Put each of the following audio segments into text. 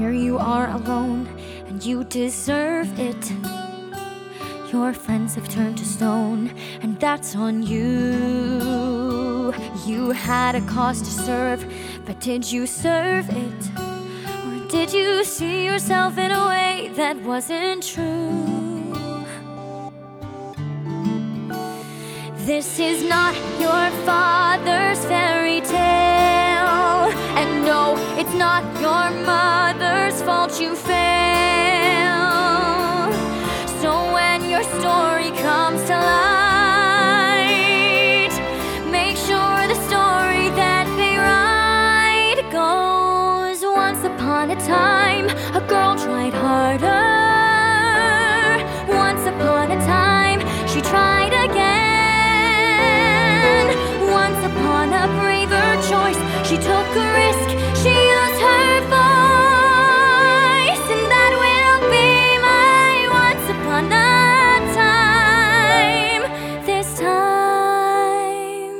here you are alone, and you deserve it. Your friends have turned to stone, and that's on you. You had a cause to serve, but did you serve it? Or did you see yourself in a way that wasn't true? This is not your father's fairy tale, and no, it's not your mother's fault you fail. So when your story comes to light, make sure the story that they write goes: once upon a time, a girl tried harder. Once upon a time, she tried again. Once upon a braver choice, she took a risk, she used her voice, and that will be my once upon a time, this time.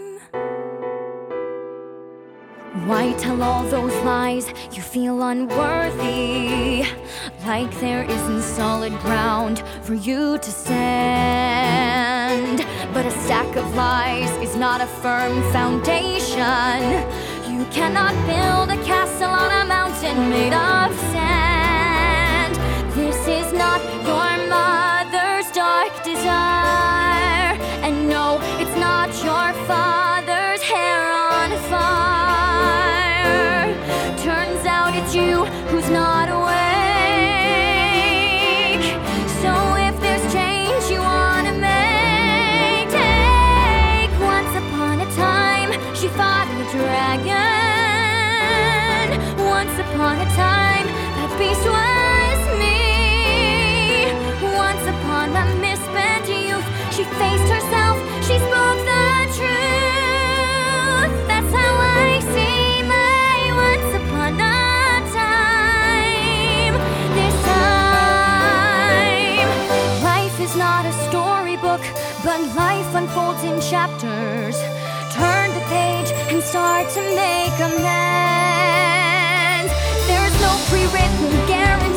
Why tell all those lies? You feel unworthy, like there isn't solid ground for you to stand. But a stack of lies is not a firm foundation. You cannot build a castle on a mountain made of sand. This is not your mother's dark desire, and no, it's not your father's hair on fire. Turns out it's you who's not awake. So if there's change you wanna make, take once upon a time, she fought a dragon. Once upon a time, that beast was me. Once upon a misspent youth, she faced herself, she spoke the truth. That's how I see my once upon a time, this time. Life is not a storybook, but life unfolds in chapters. Turn the page and start to make amends. There's no pre-written guarantee